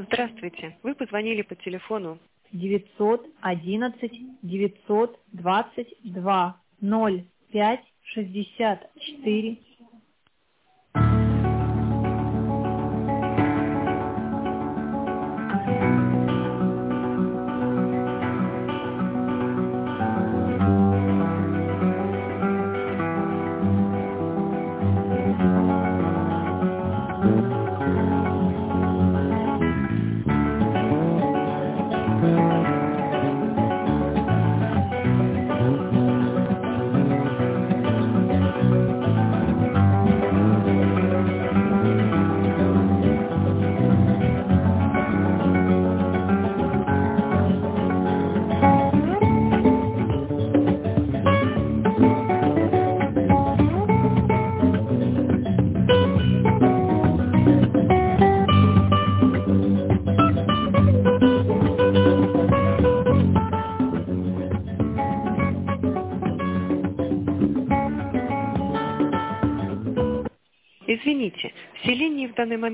Здравствуйте. Вы позвонили по телефону 911 922 05 64. Извините, все линии в данный момент